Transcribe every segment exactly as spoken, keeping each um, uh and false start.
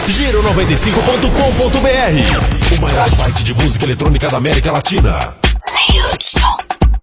Giro noventa e cinco ponto com ponto br, o maior site de música eletrônica da América Latina. Leilson.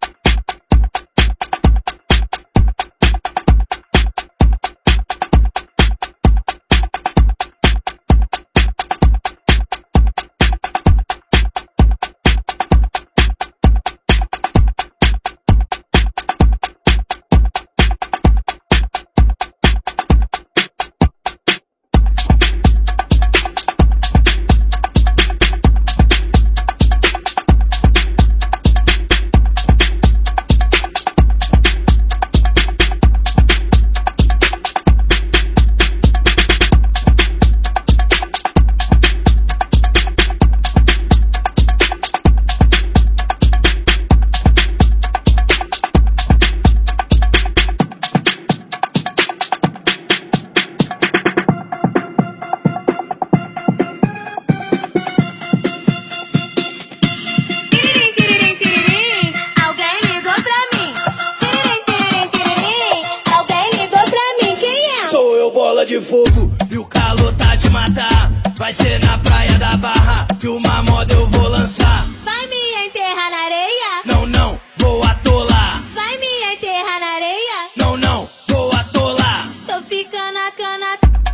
De fogo e o calor tá de matar. Vai ser na praia da Barra que uma moda eu vou lançar. Vai me enterrar na areia? Não, não, vou atolar. Vai me enterrar na areia? Não, não, vou atolar. Tô ficando a cana.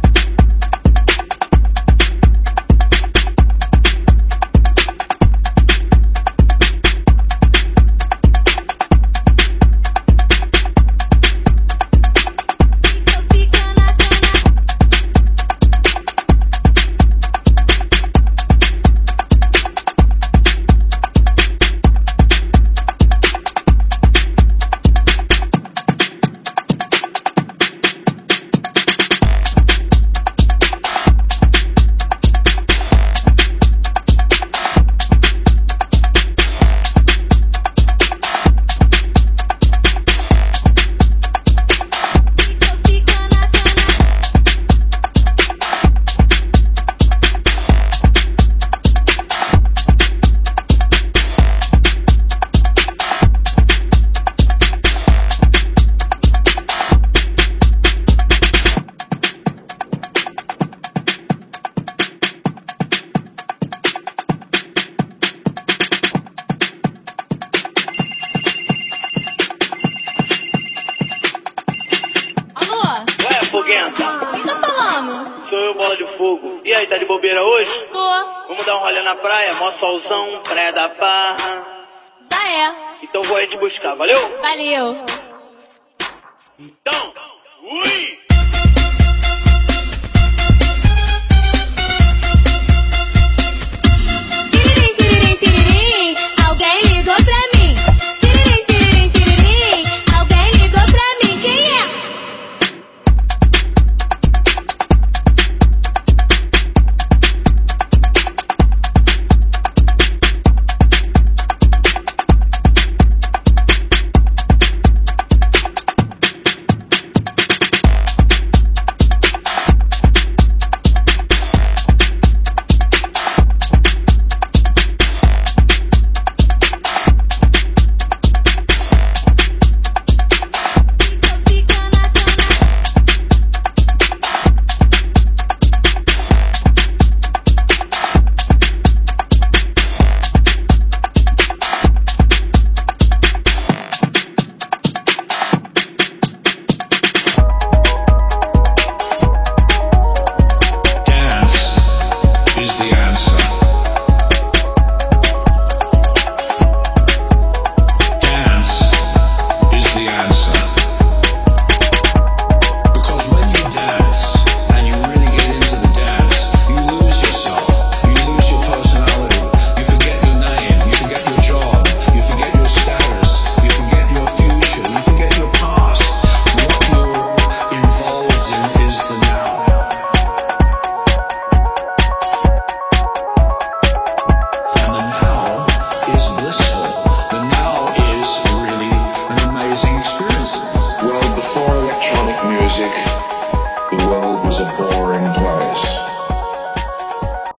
Quem tá falando? Sou eu, Bola de Fogo. E aí, tá de bobeira hoje? Tô. Vamos dar um rolê na praia? Mó solzão, praia da Barra. Já é. Então vou aí te buscar, valeu? Valeu. Então, ui!